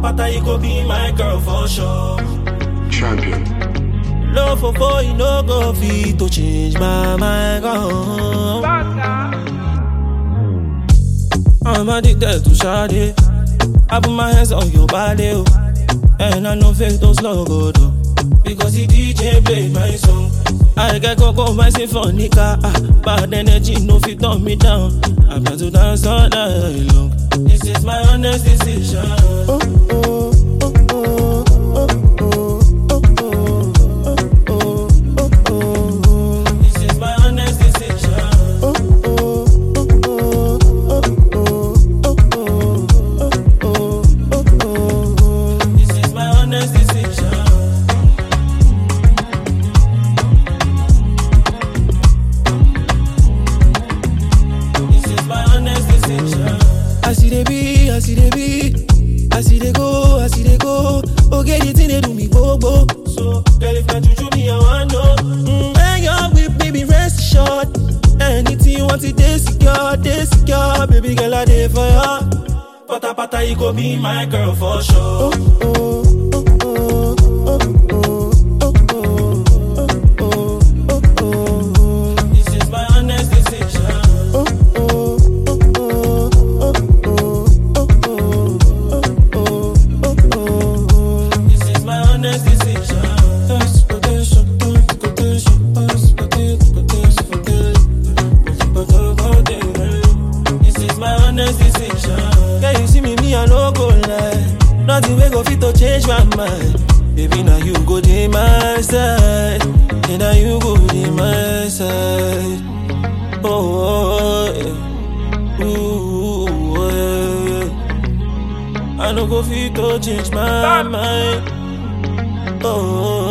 pata, you go be my girl for sure. Champion. Love for you no go fit to change my mind. I'm addicted to Sade. I put my hands on your body, oh. And I know fake those logo though, because the DJ played my song. I get cocoa my symphonica, bad energy no fit turn me down. I'm not to dance all night long. This is my honest decision. This is my honest decision. This is my honest decision. This is my honest decision. I see they be, I see they be, I see they go, I see they go. Okay, the thing they do me bobo. So, girl, if not you show me, I want know. When you're with me, be rest assured. Anything you want, it they secure. Baby girl, I there for ya. Pata pata, you go be my girl for sure. This is my honest decision. This is my honest decision. This is my honest decision. Can you see me, I no go lie. Nothing we go fit to change my mind. Baby, now you go to my side. And now you go to my side. Oh, yeah. Ooh, yeah. I no go fit to change my mind. Oh.